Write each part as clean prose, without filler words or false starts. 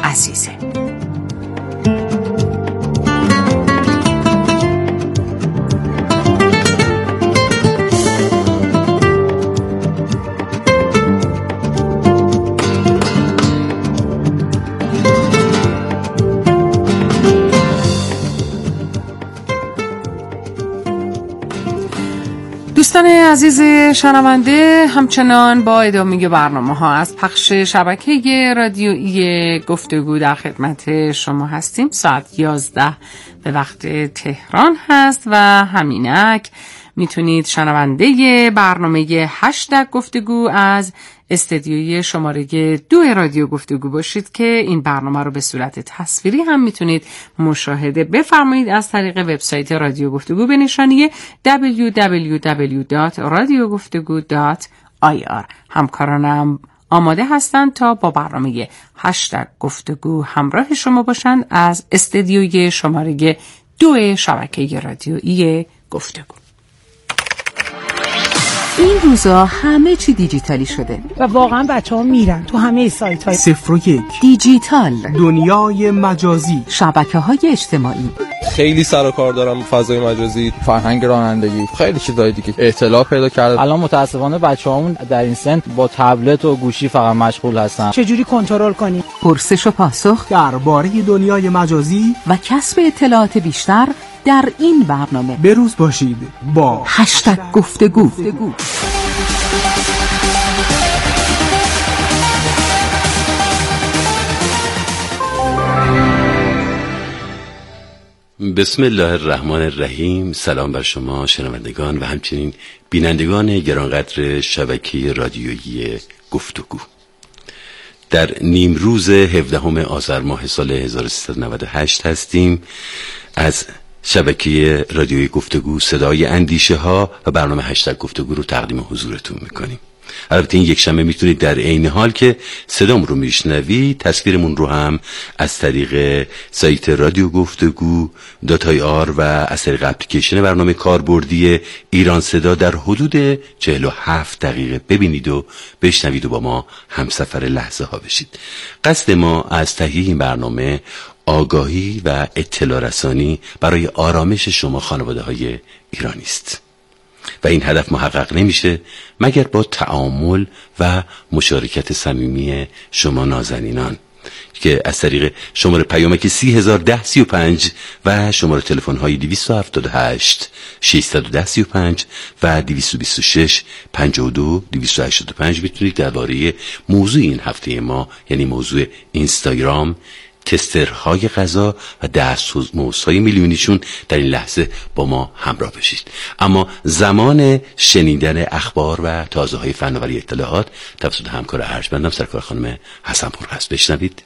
عزیزه. دوستان عزیز شنونده، همچنان با ادامه برنامه ها از پخش شبکه رادیویی گفتگو در خدمت شما هستیم. ساعت 11 به وقت تهران هست و همینک میتونید شنونده برنامه هشتگ گفتگو از استدیوی شماره 2 رادیو گفتگو باشید که این برنامه رو به صورت تصویری هم میتونید مشاهده بفرمایید از طریق وبسایت رادیو گفتگو به نشانی www.radiogoftegu.ir. همکارانم آماده هستند تا با برنامه هشتگ گفتگو همراه شما باشند از استدیوی شماره 2 شبکه رادیویی گفتگو. این روزا همه چی دیجیتالی شده و واقعا بچه‌ها میرن تو همه سایت‌های 01 دیجیتال، دنیای مجازی، شبکه‌های اجتماعی. خیلی سر و کار دارم فضای مجازی، فرهنگ رانندگی، خیلی چیزای دیگه اطلاع پیدا کرده. الان متاسفانه بچه‌هامون در این سن با تبلت و گوشی فقط مشغول هستن. چجوری کنترل کنی؟ پرسش و پاسخ درباره دنیای مجازی و کسب اطلاعات بیشتر در این برنامه. بروز باشید با هشتگ گفتگو. بسم الله الرحمن الرحیم. سلام بر شما شنوندگان و همچنین بینندگان گرانقدر شبکه رادیویی گفتگو. در نیمروز 17 آذر ماه سال 1398 هستیم. از شبکه رادیویی گفتگو صدای اندیشه ها و برنامه هشتگ گفتگو رو تقدیم حضورتون میکنیم. البته این یک شنبه میتونید در عین حال که صدامون رو میشنوید تصویرمون رو هم از طریق سایت رادیو گفتگو .ir و از طریق اپلیکیشن برنامه کاربردی ایران صدا در حدود 47 دقیقه ببینید و بشنوید و با ما همسفر لحظه ها بشید. قصد ما از تهیه این برنامه آگاهی و اطلاع رسانی برای آرامش شما خانواده های ایرانی است و این هدف محقق نمیشه مگر با تعامل و مشارکت صمیمی شما نازنینان که از طریق شماره پیامک 301035 و شماره تلفن های 278 610 35 و 226 52 285 میتونید درباره موضوع این هفته ما، یعنی موضوع اینستاگرام، تسترهای غذا و دستمزدهای میلیونیشون در این لحظه با ما همراه بشید. اما زمان شنیدن اخبار و تازه های فناوری اطلاعات توسط همکار ارجمندم سرکار خانم حسن‌پور هست. بشنوید.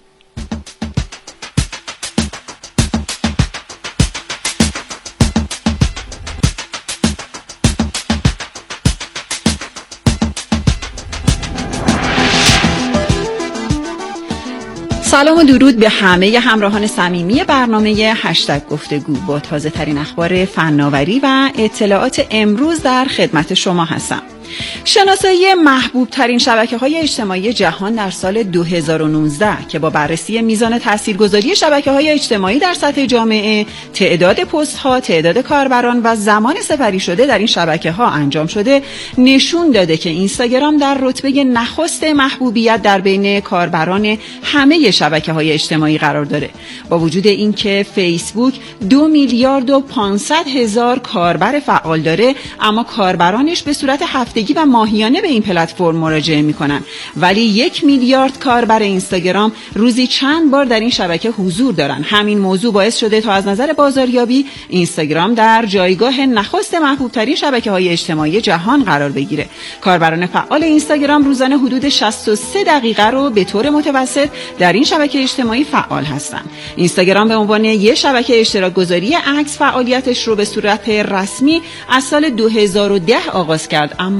سلام و درود به همه همراهان صمیمی برنامه هشتگ گفتگو. با تازه ترین اخبار فناوری و اطلاعات امروز در خدمت شما هستم. شناسایی محبوب ترین شبکه‌های اجتماعی جهان در سال 2019 که با بررسی میزان تاثیرگذاری شبکه‌های اجتماعی در سطح جامعه، تعداد پست‌ها، تعداد کاربران و زمان سپری شده در این شبکه‌ها انجام شده، نشون داده که اینستاگرام در رتبه نخست محبوبیت در بین کاربران همه شبکه‌های اجتماعی قرار داره. با وجود اینکه فیسبوک 2 میلیارد و 500 هزار کاربر فعال داره، اما کاربرانش به صورت هفتگی و ماهیانه به این پلتفرم مراجعه میکنن، ولی 1 میلیارد کاربر اینستاگرام روزی چند بار در این شبکه حضور دارن. همین موضوع باعث شده تا از نظر بازاریابی اینستاگرام در جایگاه نخست محبوب ترین شبکه‌های اجتماعی جهان قرار بگیره. کاربران فعال اینستاگرام روزانه حدود 63 دقیقه رو به طور متوسط در این شبکه اجتماعی فعال هستن. اینستاگرام به عنوان یک شبکه اشتراک گذاری عکس فعالیتش رو به صورت رسمی از سال 2010 آغاز کرد، اما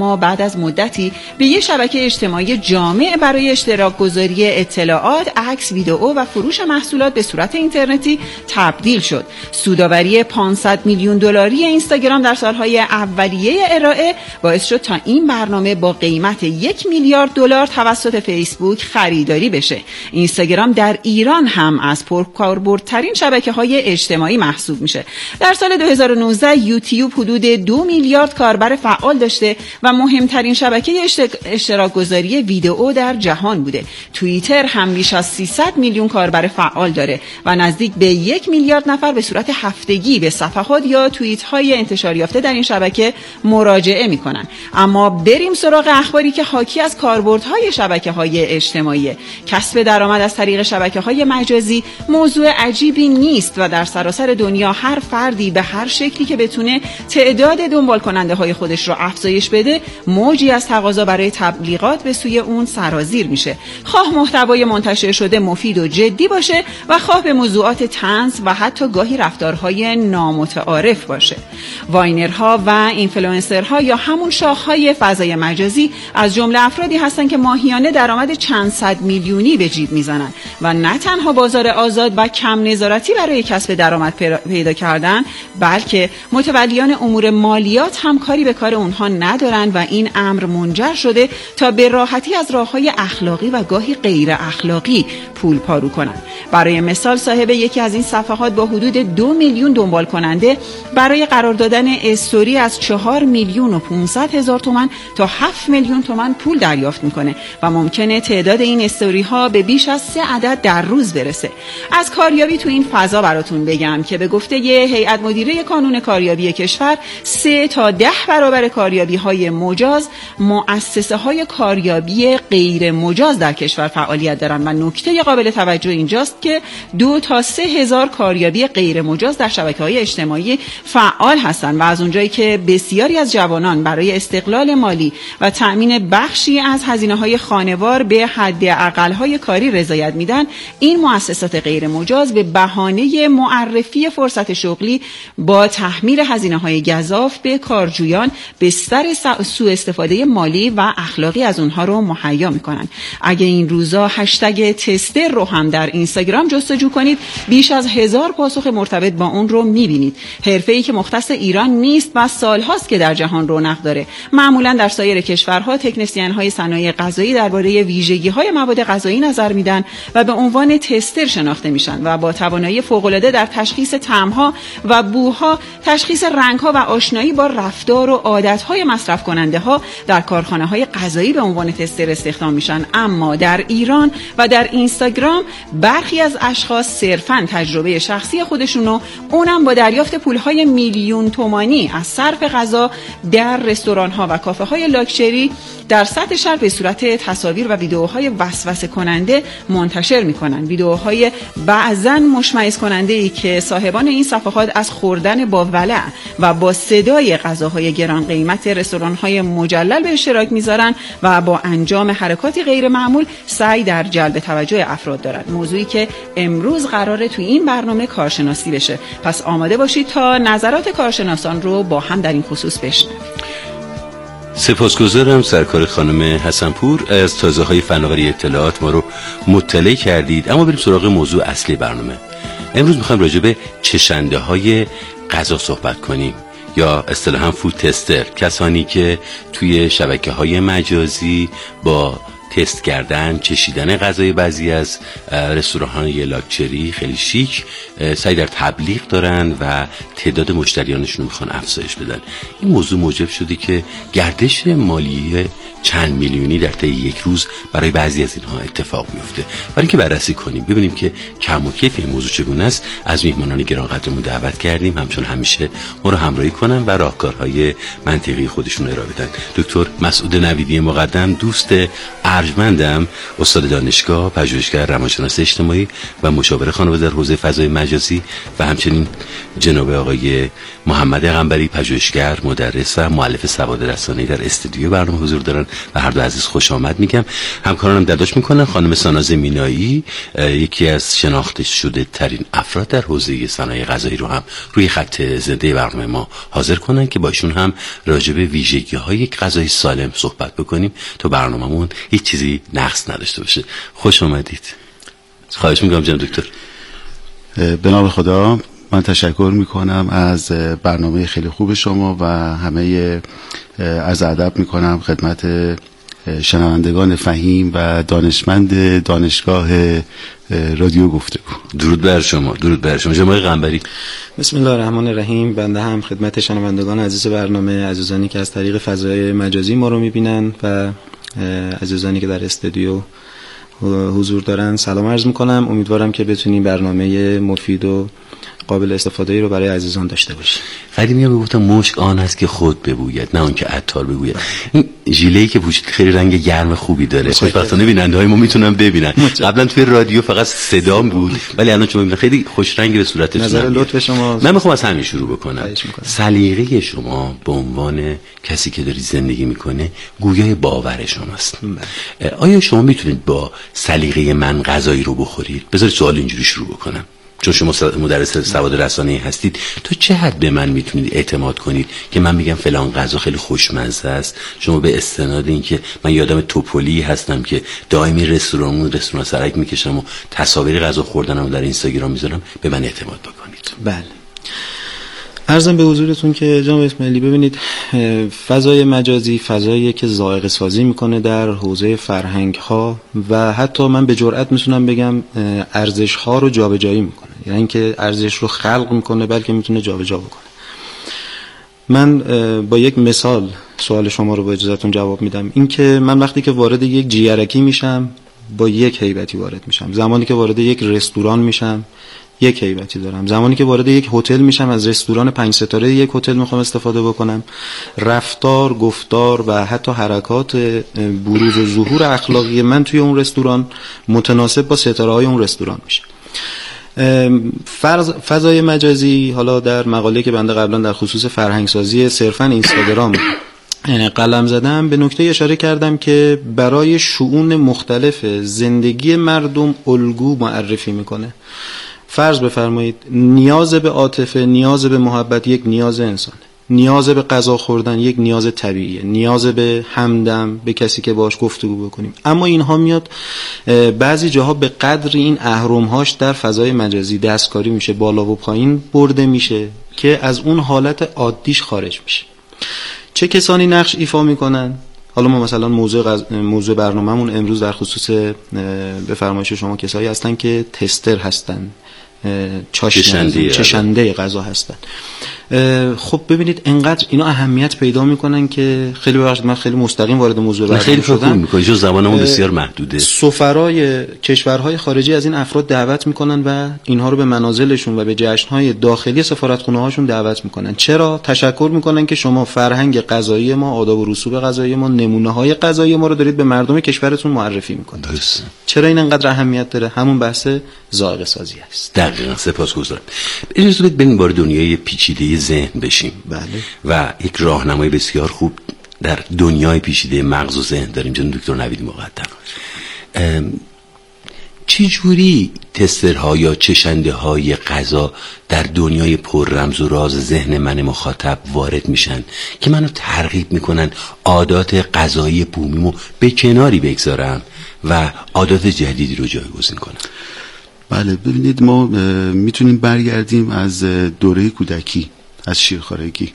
اما بعد از مدتی به یک شبکه اجتماعی جامع برای اشتراک گذاری اطلاعات، عکس، ویدئو و فروش محصولات به صورت اینترنتی تبدیل شد. سودآوری 500 میلیون دلاری اینستاگرام در سالهای اولیه ارائه باعث شد تا این برنامه با قیمت 1 میلیارد دلار توسط فیسبوک خریداری بشه. اینستاگرام در ایران هم از پرکاربردترین شبکه‌های اجتماعی محسوب میشه. در سال 2019 یوتیوب حدود 2 میلیارد کاربر فعال داشته و مهمترین شبکه اشتراک گذاری ویدئو در جهان بوده. توییتر هم بیش از 300 میلیون کاربر فعال داره و نزدیک به 1 میلیارد نفر به صورت هفتگی به صفحات یا توییت‌های انتشار یافته در این شبکه مراجعه میکنن. اما بریم سراغ اخباری که حاکی از کاربردهای شبکه‌های اجتماعی. کسب درآمد از طریق شبکه‌های مجازی موضوع عجیبی نیست و در سراسر دنیا هر فردی به هر شکلی که بتونه تعداد دنبال کننده های خودش رو افزایش بده، موجی از تقاضا برای تبلیغات به سوی اون سرازیر میشه. خواه محتوای منتشر شده مفید و جدی باشه و خواه به موضوعات طنز و حتی گاهی رفتارهای نامتعارف باشه. واینرها و اینفلوئنسرها یا همون شاخهای فضای مجازی از جمله افرادی هستن که ماهیانه درآمد چند صد میلیونی به جیب میزنن و نه تنها بازار آزاد و کم نظارتی برای کسب درآمد پیدا کردن، بلکه متولیان امور مالیات هم کاری به کار اونها ندارن و این امر منجر شده تا به راحتی از راههای اخلاقی و گاهی غیر اخلاقی پول پارو کنن. برای مثال صاحب یکی از این صفحات با حدود 2 میلیون دنبال کننده برای قرار دادن استوری از 4 میلیون و 500 هزار تومان تا 7 میلیون تومان پول دریافت میکنه و ممکنه تعداد این استوری ها به بیش از 3 عدد در روز برسه. از کاریابی تو این فضا براتون بگم که به گفته هیئت مدیره کانون کاریابی کشور 3 تا 10 برابر کاریابی های مجاز مؤسسه های کاریابی غیر مجاز در کشور فعالیت دارن و نکته قابل توجه اینجاست که 2 تا 3 هزار کاریابی غیر مجاز در شبکه‌های اجتماعی فعال هستند و از اونجایی که بسیاری از جوانان برای استقلال مالی و تأمین بخشی از هزینه‌های خانوار به حداقل‌های کاری رضایت میدن، این مؤسسات غیر مجاز به بهانه معرفی فرصت شغلی با تحمیل هزینه‌های گزاف به کارجویان بستر سوء استفاده مالی و اخلاقی از اونها رو مهیا میکنن. اگه این روزا هشتگ تستر رو هم در اینستاگرام جستجو کنید، بیش از 1000 پاسخ مرتبط با اون رو میبینید. حرفه‌ای که مختص ایران نیست و سالهاست که در جهان رونق داره. معمولا در سایر کشورها تکنسین‌های صنایع غذایی درباره ویژگی‌های مواد غذایی نظر میدن و به عنوان تستر شناخته میشن و با توانایی فوق‌العاده در تشخیص طعم‌ها و بوها، تشخیص رنگ‌ها و آشنایی با رفتار و عادت‌های مصرف کننده‌ها در کارخانه‌های غذایی به عنوان تستر استخدام میشن. اما در ایران و در اینستاگرام برخی از اشخاص صرفاً تجربه شخصی خودشونو، اونم با دریافت پول‌های میلیون تومانی از صرف غذا در رستوران‌ها و کافه‌های لاکچری در سطح شهر به صورت تصاویر و ویدئوهای وسوسه کننده منتشر می‌کنن. ویدئوهای بعضاً مشمئز کننده‌ای که صاحبان این صفحات از خوردن با ولع و با صدای غذاهای گران قیمت رستوران‌های مجلل به اشتراک می‌ذارن و با انجام حرکاتی غیر معمول سعی در جلب توجه افراد دارن. موضوعی که امروز قراره توی این برنامه کارشناسی بشه. پس آماده باشید تا نظرات کارشناسان رو با هم در این خصوص بشنویم. سپاسگزارم سرکار خانم حسنپور، از تازه‌های فناوری اطلاعات ما رو مطلع کردید. اما بریم سراغ موضوع اصلی برنامه. امروز می‌خوایم راجع به چشنده‌های غذا صحبت کنیم یا اصطلاحاً فود تستر، کسانی که توی شبکه‌های مجازی با تست کردن، چشیدن غذای بعضی از رستوران‌های لاکچری خیلی شیک سعی در تبلیغ دارن و تعداد مشتریانشون رو میخوان افزایش بدن. این موضوع موجب شده که گردش مالی چند میلیونی در طی یک روز برای بعضی از اینها اتفاق میفته. برای اینکه بررسی کنیم ببینیم که کم و کیف این موضوع چگونه است، از میهمانان گرانقدرمون دعوت کردیم همچون همیشه ما رو همراهی کنن و راهکارهای منطقی خودشون ارائه بدن. دکتر مسعود نویدی مقدم، دوست ارجمندم، استاد دانشگاه، پژوهشگر روانشناسی اجتماعی و مشاور خانواده در حوزه فضای مجازی و همچنین جناب آقای محمد قنبری، پژوهشگر، مدرس و مؤلف سواد رسانه‌ای در استودیو برنامه حضور دارن و هر دو عزیز خوش آمد میگم. همکارانم دعوت میکنن. خانم ساناز مینایی، یکی از شناخته شده ترین افراد در حوزه صنایع غذایی رو هم روی خط زنده برنامه ما حاضر کنن که با ایشون هم راجع به ویژگی‌های یک غذای سالم صحبت بکنیم تا برنامه‌مون هیچ چیزی نقص نداشته باشه. خوش آمدید. خواهش می‌کنم جناب دکتر. به نام خدا، من تشکر میکنم از برنامه خیلی خوب شما و همه عرض ادب میکنم خدمت شنوندگان فهیم و دانشمند دانشگاه رادیو گفتگو. درود بر شما. درود بر شما جناب قنبری. بسم الله الرحمن الرحیم. بنده هم خدمت شنوندگان عزیز برنامه، عزیزانی که از طریق فضای مجازی ما رو میبینن و عزیزانی که در استودیو حضور دارن سلام عرض میکنم. امیدوارم که بتونیم برنامه مفید و قابل استفاده رو برای عزیزان داشته باشیم. قدیمی ها میگفتن مشک آن است که خود ببوید نه آن که عطار بگوید. این ژیله‌ای که پوشید خیلی رنگ گرم خوبی داره. خوشبختانه بیننده‌های ما میتونن ببینن. قبلا توی رادیو فقط صدا بود ولی الان شما میبینید خیلی خوش رنگ به صورتتون. نظر لطف شما. من میخوام از همین شروع بکنم. سلیقه شما به عنوان کسی که داری زندگی میکنه گویای باور شماست. آیا شما میتونید با سلیقه من غذایی رو بخورید؟ بذارید سوال اینجوری شروع بکنم. چون شما مدرس سواد رسانه‌ای هستید، تا چه حد به من میتونید اعتماد کنید که من میگم فلان غذا خیلی خوشمزه است، شما به استناد این که من یادم توپولی هستم که دائمی رستوران سرک میکشم و تصاویر غذا خوردنم رو در اینستاگرام میذارم، به من اعتماد بکنید. بله. عرضم به حضورتون که جناب اسماعیلی، ببینید فضای مجازی فضاییه که ذائقه سازی میکنه در حوزه فرهنگ ها و حتی من به جرئت میتونم بگم ارزش ها رو جابجایی میکنه. یعنی اینکه ارزش رو خلق میکنه بلکه میتونه جابجا بکنه. من با یک مثال سوال شما رو با اجازهتون جواب میدم. اینکه من وقتی که وارد یک جیرکی میشم با یک هیبتی وارد میشم، زمانی که وارد یک رستوران میشم یک هیبتی دارم، زمانی که وارد یک هتل میشم از رستوران 5 ستاره یک هتل میخوام استفاده بکنم، رفتار، گفتار و حتی حرکات بروز و ظهور اخلاقی من توی اون رستوران متناسب با ستاره های اون رستوران میشه. فضای مجازی، حالا در مقاله که بنده قبلا در خصوص فرهنگسازی صرفا اینستاگرام قلم زدم، به نکته اشاره کردم که برای شؤون مختلف زندگی مردم الگو معرفی میکنه. فرض بفرمایید نیاز به عاطفه، نیاز به محبت یک نیاز انسانه، نیاز به غذا خوردن یک نیاز طبیعیه، نیاز به همدم به کسی که باش گفتگو بکنیم. اما اینها میاد بعضی جاها به قدر این اهرم‌هاش در فضای مجازی دستکاری میشه، بالا و پایین برده میشه که از اون حالت عادیش خارج میشه. چه کسانی نقش ایفا میکنن؟ حالا ما مثلا موضوع برنامه‌مون امروز در خصوص به فرمایش شما کسایی هستن که تستر هستن، چشنده غذا هستن. خب ببینید انقدر اینا اهمیت پیدا میکنن که خیلی وقت من خیلی مستقیم وارد موضوع برنامه شدم. میکنه چون زبانمون بسیار محدوده. سفرای کشورهای خارجی از این افراد دعوت میکنن و اینها رو به منازلشون و به جشنهای داخلی سفارتخونه هاشون دعوت میکنن. چرا؟ تشکر میکنن که شما فرهنگ غذایی ما، آداب و رسوم غذایی ما، نمونه های غذایی ما رو دارید به مردم کشورتون معرفی میکنید. درسته. چرا این انقدر اهمیت داره؟ همون بحث ذائقه سازی است. دقیقاً. سپاسگزارم. اجازه بدید بریم وارد دنیای پیچیده ذهن بشیم. بله. و یک راهنمای بسیار خوب در دنیای پیچیده مغز و ذهن داریم جناب دکتر نوید مقدم. چجوری تسترها یا چشنده های غذا در دنیای پر رمز و راز ذهن من مخاطب وارد میشن که منو ترغیب میکنن عادات غذایی بومیمو به کناری بگذارم و عادات جدیدی رو جایگزین کنم؟ بله، ببینید ما میتونیم برگردیم از دوره کودکی، از شیرخوارگی.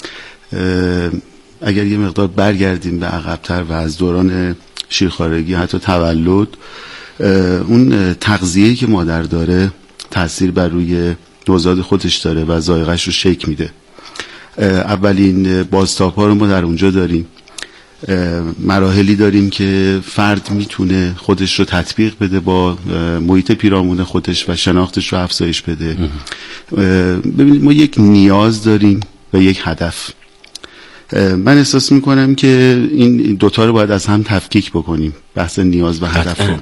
اگر یه مقدار برگردیم به عقب‌تر و از دوران شیرخوارگی حتی تولد، اون تغذیه‌ای که مادر داره تأثیر بر روی نوزاد خودش داره و ذائقه‌اش رو شکل میده. اولین بازتاب‌ها رو ما در اونجا داریم. مراحلی داریم که فرد میتونه خودش رو تطبیق بده با محیط پیرامون خودش و شناختش رو افزایش بده. ببینید ما یک نیاز داریم و یک هدف. من احساس میکنم که این دوتا رو باید از هم تفکیک بکنیم، بحث نیاز و هدف رو.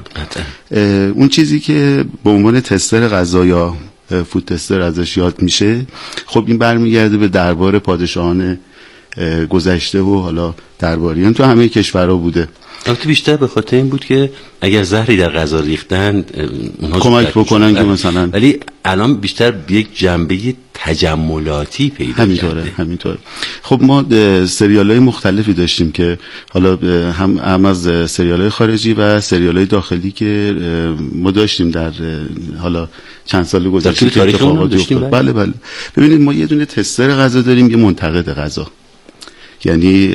اون چیزی که به عنوان تستر غذا یا فود تستر ازش یاد میشه، خب این برمیگرده به دربار پادشاهان گذشته و حالا درباریان تو همه کشورها بوده. البته بیشتر به خاطر این بود که اگر زهری در غذا ریختن اونها کمک بکنن که مثلا، ولی الان بیشتر یک جنبه تجملاتی پیدا کرده. همینطوره. خب ما سریال‌های مختلفی داشتیم که حالا هم از سریال‌های خارجی و سریال‌های داخلی که ما داشتیم در حالا چند سال گذشته که اتفاقاتی افتاد. بله. ببینید ما یه دونه تستر غذا داریم، یه منتقد غذا، یعنی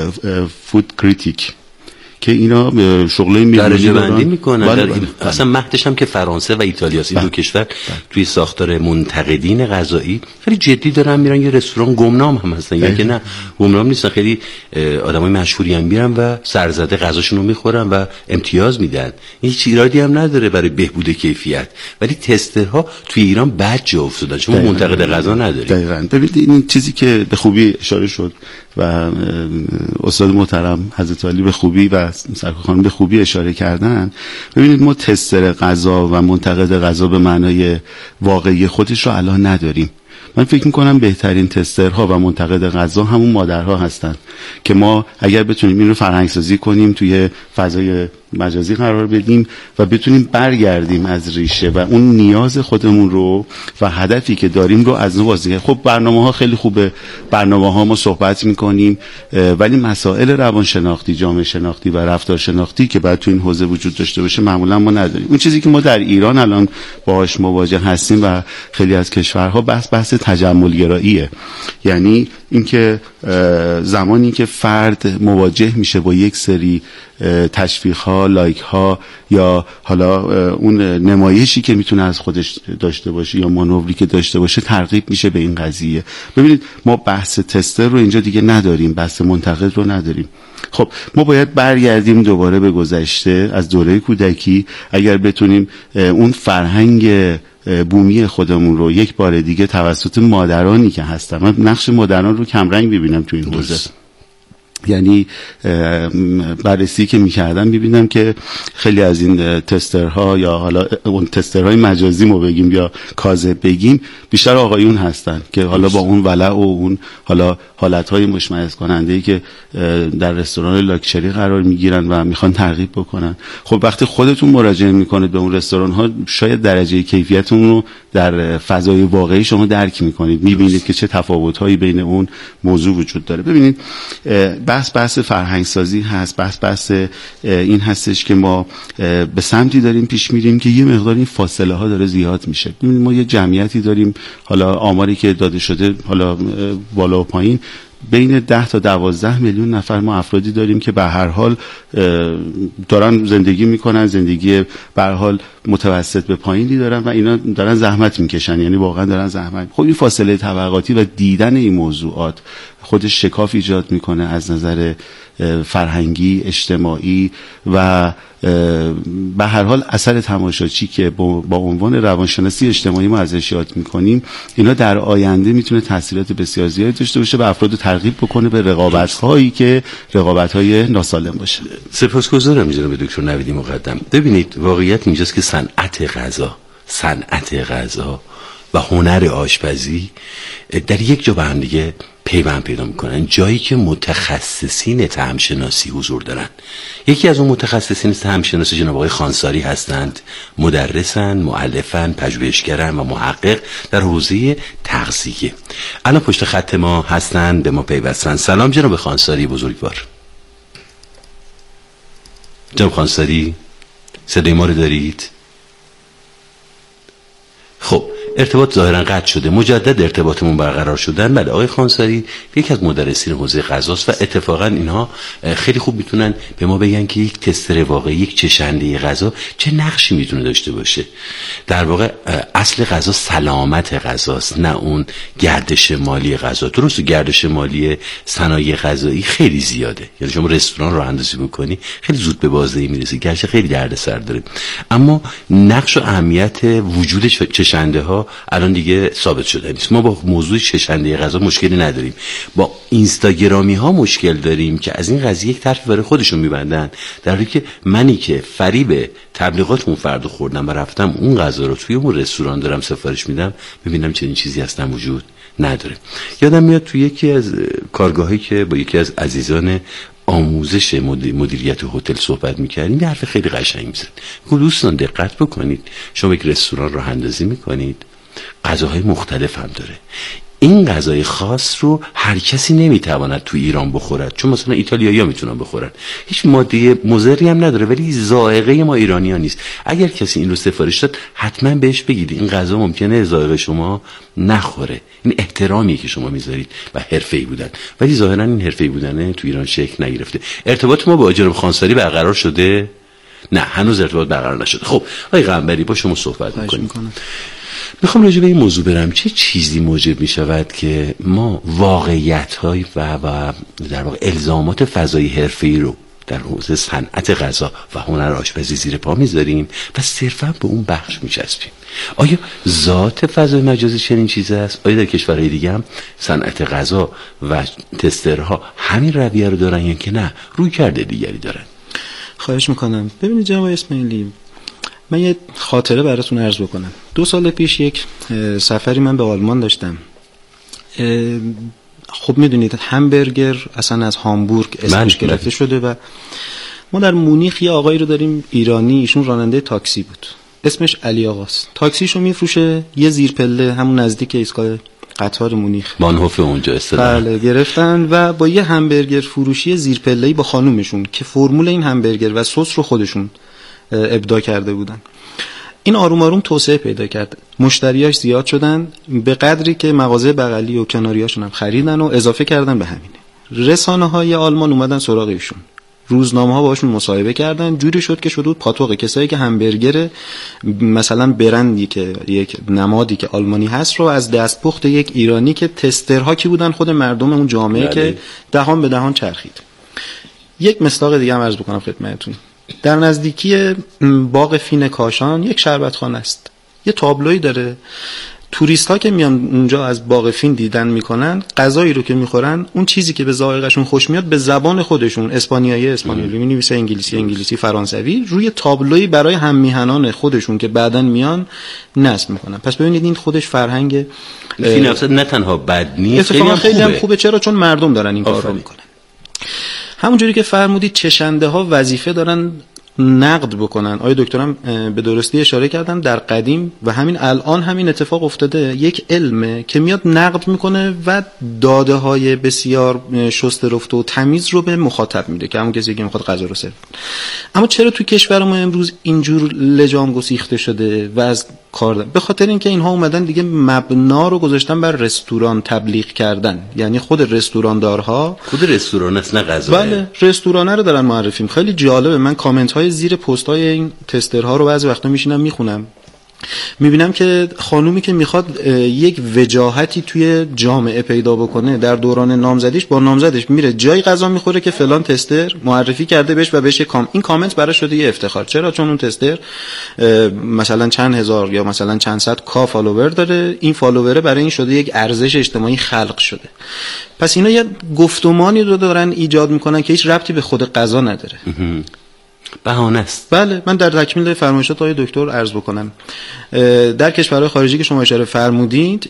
فود کریتیک، که اینا شغله درجه بندی میکنن. اصلا مهدش هم که فرانسه و ایتالیا این دو کشور توی ساختار منتقدین غذایی خیلی جدی دارن میرن. یه رستوران گمنام هم هستن، یا که نه گمنام نیستن، خیلی آدمای مشهوری هم میرن و سرزده غذاشون رو میخورن و امتیاز میدن. این هیچ ایرادی هم نداره برای بهبود کیفیت، ولی تسترها توی ایران بد جا افتادن چون منتقد غذا نداریم. دقیقاً. ببینید این چیزی که به خوبی اشاره شد و استاد محترم حضرت علی به خوبی و سرکار خانم به خوبی اشاره کردن، ببینید ما تستر غذا و منتقد غذا به معنای واقعی خودش رو الان نداریم. من فکر میکنم بهترین تسترها و منتقد غذا همون مادرها هستن که ما اگر بتونیم این رو فرهنگ سازی کنیم، توی فضای مجازی قرار بدیم و بتونیم برگردیم از ریشه و اون نیاز خودمون رو و هدفی که داریم رو از نو بازی. خب برنامه‌ها خیلی خوبه، برنامه‌ها ما صحبت میکنیم، ولی مسائل روانشناختی، جامعه شناختی و رفتار شناختی که باید تو این حوزه وجود داشته باشه معمولا ما نداریم. اون چیزی که ما در ایران الان باهاش مواجه هستیم و خیلی از کشورها بحث تجمل گراییه، یعنی اینکه زمانی که فرد مواجه میشه با یک سری تشویق ها، لایک ها یا حالا اون نمایشی که میتونه از خودش داشته باشه یا مانوری که داشته باشه، ترغیب میشه به این قضیه. ببینید ما بحث تستر رو اینجا دیگه نداریم، بحث منتقد رو نداریم. خب ما باید برگردیم دوباره به گذشته، از دوره کودکی اگر بتونیم اون فرهنگ بومی خودمون رو یک بار دیگه توسط مادرانی که هستن، من نقش مادران رو کمرنگ ببینم تو این حوزه، یعنی بررسی که میکردم میبینم که خیلی از این تسترها یا حالا اون تسترهای مجازی ما بگیم یا کاذب بگیم بیشتر آقایون هستن که حالا با اون ولع و اون حالا حالتهای مشمئز کننده‌ای که در رستوران لاکچری قرار میگیرن و میخوان ترغیب بکنن. خب وقتی خودتون مراجعه میکنید به اون رستوران ها، شاید درجه کیفیتون رو در فضای واقعی شما درک میکنید، میبینید که چه تفاوت‌هایی بین اون موضوع وجود داره. ببینید بحث فرهنگ سازی هست، بحث این هستش که ما به سمتی داریم پیش میریم که یه مقدار این فاصله ها داره زیاد میشه. ببینید ما یه جمعیتی داریم، حالا آماری که داده شده حالا بالا و پایین، بین 10 تا 12 میلیون نفر ما افرادی داریم که به هر حال دارن زندگی میکنن، زندگی به هر حال متوسط به پایینی دارن و اینا دارن زحمت میکشن، یعنی واقعا دارن زحمت. خب این فاصله طبقاتی و دیدن این موضوعات خودش شکاف ایجاد میکنه از نظر فرهنگی، اجتماعی و به هر حال اثر تماشاچی که با عنوان روانشناسی اجتماعی ما ازش یاد میکنیم، اینا در آینده میتونه تاثیرات بسیار زیادی داشته باشه و افراد رو ترغیب بکنه به رقابت‌هایی که رقابت‌های ناسالم باشه. سپاسگزارم جناب دکتر نویدی مقدم. ببینید واقعیت اینجاست که صنعت غذا و هنر آشپزی در یک جا به هم دیگه پیوند پیدا میکنن، جایی که متخصصین طعم شناسی حضور دارن. یکی از اون متخصصین طعم شناسی جناب آقای خانساری هستند، مدرسن، مؤلفن، پژوهشگرن و محقق در حوزه تغذیه. الان پشت خط ما هستند، به ما پیوستن. سلام جناب خانساری بزرگوار. جناب خانساری صدای ما رو دارید؟ خب ارتباط ظاهرا قطع شده، مجدد ارتباطمون برقرار شدن. بله آقای خانساری یکی از مدرسین حوزه غذاست و اتفاقا اینها خیلی خوب میتونن به ما بگن که یک تستر واقعی، یک چشنده غذا چه نقشی میتونه داشته باشه. در واقع اصل غذا سلامت غذاست، نه اون گردش مالی غذا. درست گردش مالی صنایع غذایی خیلی زیاده، یعنی شما رستوران راه اندازی میکنی خیلی زود به بازدهی میرسی، گرچه خیلی دردسر داره، اما نقش و اهمیت وجود چشنده ها غذا الان دیگه ثابت شده نیست. ما با موضوع چشنده غذا مشکلی نداریم، با اینستاگرامی ها مشکل داریم که از این قضیه یک طرف برای خودشون میبندن، در حالی که منی که فریب تبلیغات اون فرد خوردم و رفتم اون غذا رو توی اون رستوران دارم سفارش میدم، ببینم چنین چیزی اصلا وجود نداره. یادم میاد توی یکی از کارگاهی که با یکی از عزیزان آموزش مدیریت هتل صحبت میکردیم، یه حرف خیلی قشنگ میزد. گفت دوستان دقت بکنید، شما یک رستوران راه اندازی میکنید، غذاهای مختلف هم داره. این غذای خاص رو هر کسی نمیتواند تو ایران بخورد، چون مثلا ایتالیایی‌ها میتونن بخورن، هیچ ماده مضری هم نداره، ولی ذائقه ما ایرانی‌ها نیست. اگر کسی این رو سفارش داد حتما بهش بگید این غذا ممکنه ذائقه شما نخوره. این احترامیه که شما میذارید و حرفه‌ای بودن، ولی ظاهرا این حرفه‌ای بودن تو ایران شکل نگرفته. ارتباط ما با جناب خانساری برقرار شده؟ نه، هنوز ارتباط برقرار نشده. خب آقای قنبری با شما صحبت می‌کنیم. میخوام راجع به این موضوع برم. چه چیزی موجب میشود که ما واقعیت‌های و در واقع الزامات فضای حرفه‌ای رو در حوزه صنعت غذا و هنر آشپزی زیر پا میذاریم و صرفا به اون بخش میچسبیم؟ آیا ذات فضای مجازی چنین چیزی است؟ آیا در کشورهای دیگه هم صنعت غذا و تسترها همین رویه رو دارن یا که نه روی کرده دیگری دارن؟ خواهش میکنم. ببینید جناب اسماعیلی، من یه خاطره براتون عرض بکنم. 2 سال پیش یک سفری من به آلمان داشتم. خب میدونید همبرگر اصلا از هامبورگ اسمش گرفته شده و ما در مونیخ یه آقایی رو داریم ایرانی، ایشون راننده تاکسی بود، اسمش علی آقاست. تاکسیشو میفروشه یه زیرپله همون نزدیک ایستگاه قطار مونیخ، بانهوف اونجا اصطلاحاً. بله، گرفتن و با یه همبرگر فروشی زیرپله‌ای با خانومشون که فرمول این همبرگر و سس رو خودشون ابداع کرده بودن، این آروم آروم توسعه پیدا کرد. مشتریاش زیاد شدن به قدری که مغازه بغلی و کناریاشون هم خریدن و اضافه کردن به همینه. رسانه‌های آلمان اومدن سراغ ایشون، روزنامه‌ها باشون مصاحبه کردن، جوری شد که شد پاتوق کسایی که همبرگر مثلا برندی که یک نمادی که آلمانی هست رو از دستپخت یک ایرانی که تسترها کی بودن، خود مردم اون جامعه که دهان به دهان چرخید. یک مصداق دیگه هم عرض بکنم خدمتتون. در نزدیکی باغ فین کاشان یک شربتخانه است. یه تابلویی داره، توریست ها که میان اونجا از باغ فین دیدن میکنن، غذایی رو که میخورن اون چیزی که به ذائقه‌شون خوش میاد به زبان خودشون، اسپانیایی مینویسه، انگلیسی، فرانسوی، روی تابلویی برای هم میهنان خودشون که بعدن میان نصب میکنن. پس ببینید این خودش فرهنگ فین اصلا نه تنها بد نیست، خیلی هم خوبه. چرا؟ چون مردم دارن این کار رو میکنن. همونجوری که فرمودید چشنده ها وظیفه دارن نقد بکنن. آقای دکترم به درستی اشاره کردن در قدیم و همین الان همین اتفاق افتاده. یک علمه که میاد نقد میکنه و داده های بسیار شسته رفته و تمیز رو به مخاطب میده که همون کسی که میخواد غذا رو سرو کنه. اما چرا تو کشور ما امروز اینجور لجام گسیخته شده و از کار دارن؟ به خاطر اینکه اینها اومدن دیگه مبنا رو گذاشتن بر رستوران تبلیغ کردن. یعنی خود رستوراندارها، خود رستوران است نه غذا. بله، رستورانه رو دارن معرفی. خیلی جالبه، من کامنت های زیر پست های این تسترها رو بعضی وقتا میشینم میخونم، میبینم که خانومی که میخواد یک وجاهتی توی جامعه پیدا بکنه در دوران نامزدیش، با نامزدش میره جای غذا میخوره که فلان تستر معرفی کرده بهش و بهش این کامنت براش شده یه افتخار. چرا؟ چون اون تستر مثلا چند هزار یا مثلا چند صد کا فالوور داره، این فالووره برای این شده یک ارزش اجتماعی خلق شده. پس اینا یه گفتمانی رو دارن ایجاد میکنن که هیچ ربطی به خود غذا نداره، بهانه است. بله، من در تکمیل فرمایشات آقای دکتر عرض بکنم. در کشورهای خارجی که شما اشاره فرمودید،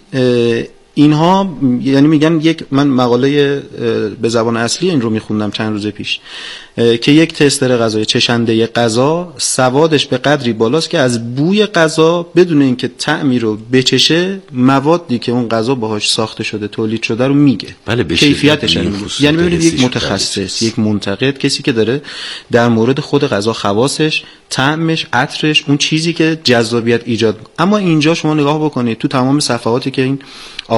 اینها یعنی میگن من مقاله به زبان اصلی این رو میخوندم چند روز پیش که یک تستر غذای چشنده غذا سوادش به قدری بالاست که از بوی غذا بدون اینکه طعمی رو بچشه موادی که اون غذا باهاش ساخته شده تولید شده رو میگه. بله، کیفیتش یعنی ببینید یک متخصص، یک منتقد، کسی که داره در مورد خود غذا خواصش، طعمش، عطرش، اون چیزی که جذابیت ایجاد. اما اینجا شما نگاه بکنید تو تمام صفحاتی که این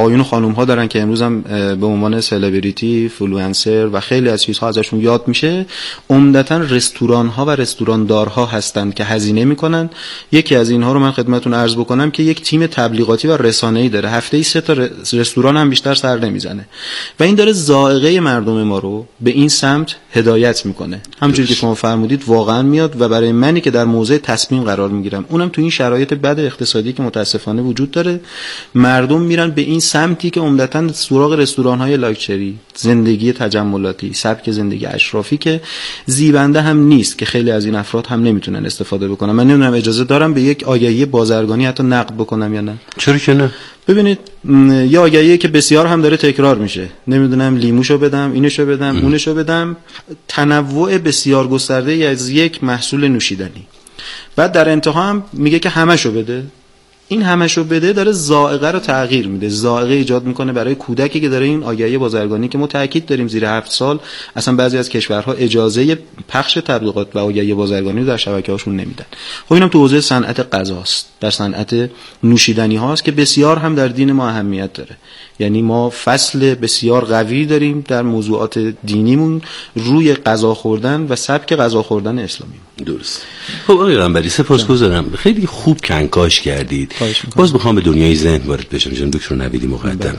آقایون و خانم ها دارن که امروز هم به عنوان سلبریتی، فلوئنسر و خیلی از چیزها ازشون یاد میشه، عمدتاً رستوران ها و رستوراندارها هستند که هزینه میکنن. یکی از اینها رو من خدمتتون عرض بکنم که یک تیم تبلیغاتی و رسانه‌ای داره، هفته‌ای 3 تا رستوران هم بیشتر سر نمیزنه و این داره ذائقه مردم ما رو به این سمت هدایت میکنه. همونجوری که شما فرمودید واقعا میاد و برای منی که در موضع تصمیم قرار میگیرم، اونم تو این شرایط بد اقتصادی که متاسفانه وجود داره، مردم میرن به این سمتی که عمدتاً سراغ رستوران‌های لاکچری، زندگی تجملاتی، سبک زندگی اشرافی که زیبنده هم نیست که خیلی از این افراد هم نمیتونن استفاده بکنن. من نمیدونم اجازه دارم به یک آگهی بازرگانی حتی نقد بکنم یا نه؟ چرا که نه؟ ببینید یه آگهیه که بسیار هم داره تکرار میشه، نمیدونم لیموشو بدم، اینشو بدم، اونشو بدم، تنوع بسیار گسترده از یک محصول نوشیدنی. بعد در انتها هم میگه که همشو بده. این همشو بده داره ذائقه رو تغییر میده، ذائقه ایجاد میکنه برای کودکی که داره این آگهی بازرگانی که ما تاکید داریم زیر 7 سال اصلا بعضی از کشورها اجازه پخش تبلیغات و آگهی بازرگانی رو در شبکه‌هاشون نمیدن. خب اینم تو حوزه صنعت غذاست، در صنعت نوشیدنی هاست که بسیار هم در دین ما اهمیت داره. یعنی ما فصل بسیار قوی داریم در موضوعات دینیمون روی غذا خوردن و سبک غذا خوردن اسلامی. درست. خب آقای قنبری سپاسگزارم، خیلی خوب کنکاش کردید. باز میخوام به دنیای ذهن وارد بشم جناب دکتر نویدی مقدم.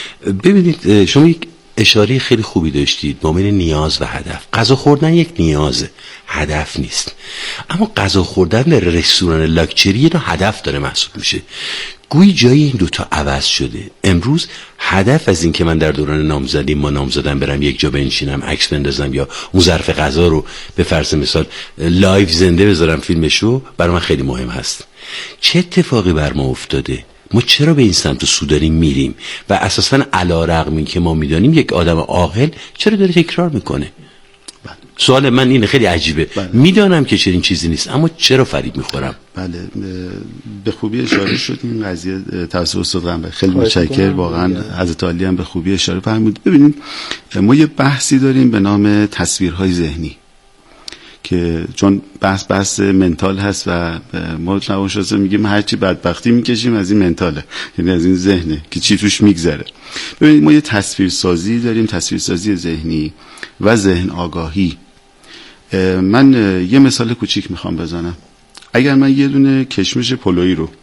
ببینید شما یک اشاره خیلی خوبی داشتید با بین نیاز و هدف. غذا خوردن یک نیازه، هدف نیست. اما غذا خوردن در رستوران لاکچری رو هدف داره محسوب میشه. گویی جای این دوتا عوض شده. امروز هدف از این که من در دوران نامزدی ما نامزدم برم یک جا بنشینم عکس بندازم یا اون ظرف غذا رو به فرض مثال لایو زنده بذارم فیلمشو، برای من خیلی مهم هست. چه اتفاقی بر ما افتاده؟ ما چرا به این سمت سو داریم میریم و اساساً علی‌رغم این که ما میدانیم یک آدم عاقل چرا داره تکرار میکنه؟ سوال من اینه، خیلی عجیبه. میدانم که چنین چیزی نیست اما چرا فریب میخورم؟ بله به خوبی اشاره شد این قضیه توسط استاد قنبری، خیلی متشکرم. واقعا حضرت عالی هم به خوبی اشاره فرمودید. ببینید ما یه بحثی داریم به نام تصویرهای ذهنی که چون بحث منتال هست و ما روانشناسا میگیم هرچی بدبختی میکشیم از این منتاله، یعنی از این ذهنه که چی توش میگذره. ببینید ما یه تصویرسازی داریم، تصویرسازی ذهنی و ذهن آگاهی. من یه مثال کوچیک میخوام بزنم. اگر من یه دونه کشمش پلویی رو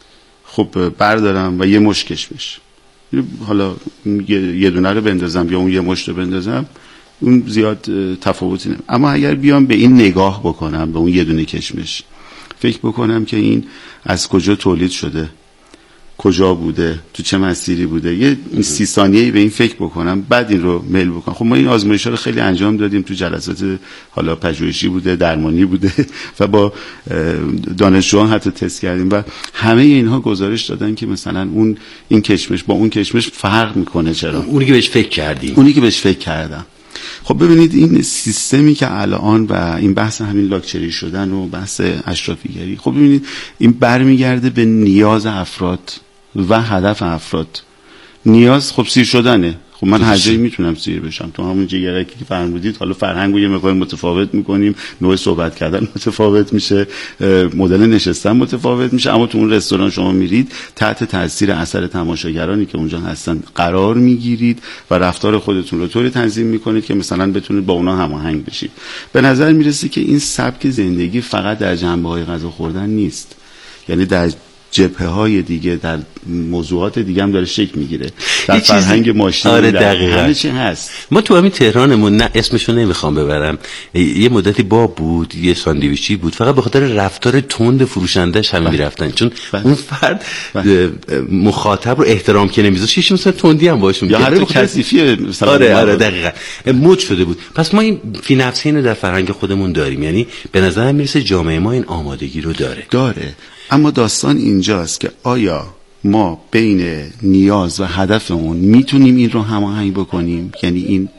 خب بردارم و یه مش کشمش، حالا یه دونه رو بندازم یا اون یه مش رو بندازم، اون زیاد تفاوتی نمیشه. اما اگر بیام به این نگاه بکنم، به اون یه دونه کشمش فکر بکنم که این از کجا تولید شده، کجا بوده، تو چه مسیری بوده، یه 30 ثانیه‌ای به این فکر بکنم، بعد این رو میل بکنم. خب ما این آزمایش‌ها رو خیلی انجام دادیم تو جلسات، حالا پژوهشی بوده، درمانی بوده و با دانشجویان حتی تست کردیم و همه اینها گزارش دادن که مثلا این کشمش با اون کشمش فرق میکنه. چرا؟ اونی که بهش فکر کردیم، اونی که بهش فکر کردم. خب ببینید این سیستمی که الان و این بحث همین لاکچری شدن و بحث اشرافیگری، خب ببینید این برمیگرده به نیاز افراد و هدف افراد. نیاز خب سیر شدنه. خب من هر جایی میتونم سیر بشم. تو همون جگرکی که فرمودید، حالا فرهنگو یه مقدار متفاوت میکنیم، نوع صحبت کردن متفاوت میشه، مدل نشستن متفاوت میشه، اما تو اون رستوران شما میرید تحت تاثیر اثر تماشاگرانی که اونجا هستن قرار میگیرید و رفتار خودتون رو طوری تنظیم میکنید که مثلا بتونید با اونا هماهنگ بشید. به نظر میرسه که این سبک زندگی فقط در جنبه‌های غذا خوردن نیست، یعنی در جبهه‌های دیگه، در موضوعات دیگه هم داره شکل میگیره، در فرهنگ ماشین. آره دقیقاً همه چی هست. ما تو همین تهرانمون، نه اسمشو نمیخوام ببرم، یه مدتی باب بود، یه ساندویچی بود، فقط به خاطر رفتار تند فروشنده‌اش هم میرفتن، چون اون فرد مخاطب رو احترام که نمیذاشت، یه مثلا تندی هم باهاش میگه، یا حتی کثیفی مثلا. آره دقیقاً موج شده بود. پس ما این فی نفسی اینو در فرهنگ خودمون داریم، یعنی به نظر میرسه جامعه ما این آمادگی رو داره. اما داستان اینجاست که آیا ما بین نیاز و هدفمون میتونیم این رو هماهنگ بکنیم؟ یعنی این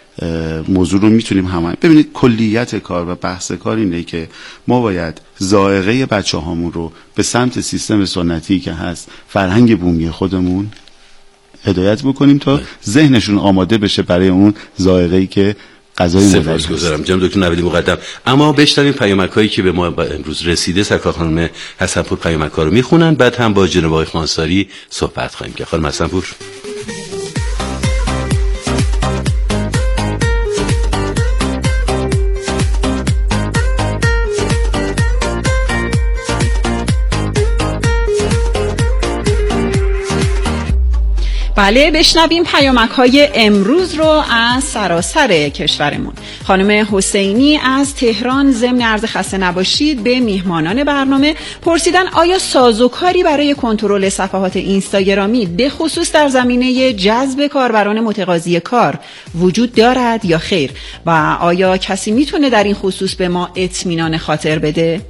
موضوع رو میتونیم هماهنگ. ببینید کلیت کار و بحث کار اینه که ما باید ذائقه بچه‌هامون رو به سمت سیستم سنتی که هست، فرهنگ بومی خودمون هدایت بکنیم تا ذهنشون آماده بشه برای اون ذائقه‌ای که غذای مولد. سپاسگزارم جناب دکتر نویدی مقدم. اما بشنویم پیامک‌هایی که به ما امروز رسیده. سرکار خانم حسنپور پیامک‌ها رو میخونن، بعد هم با جناب آقای خانساری صحبت خواهیم کرد. خانم حسنپور. بله، بشنویم پیامک‌های امروز رو از سراسر کشورمون. خانم حسینی از تهران ضمن عرض خسته نباشید به میهمانان برنامه پرسیدن آیا سازوکاری برای کنترل صفحات اینستاگرامی به خصوص در زمینه جذب کاربران متقاضی کار وجود دارد یا خیر و آیا کسی میتونه در این خصوص به ما اطمینان خاطر بده؟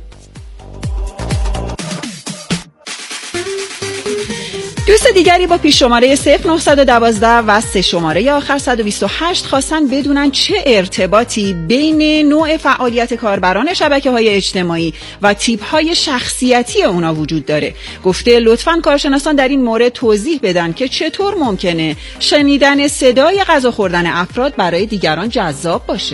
دوست دیگری با پیش شماره 0912 و 3 شماره آخر 128 خواستن بدونن چه ارتباطی بین نوع فعالیت کاربران شبکه‌های اجتماعی و تیپ‌های شخصیتی اونا وجود داره. گفته لطفاً کارشناسان در این مورد توضیح بدن که چطور ممکنه شنیدن صدای غذا خوردن افراد برای دیگران جذاب باشه.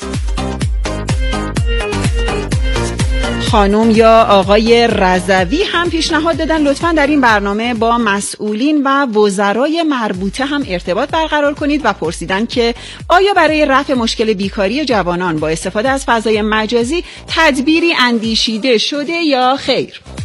خانم یا آقای رضوی هم پیشنهاد دادن لطفاً در این برنامه با مسئولین و وزرای مربوطه هم ارتباط برقرار کنید و پرسیدن که آیا برای رفع مشکل بیکاری جوانان با استفاده از فضای مجازی تدبیری اندیشیده شده یا خیر؟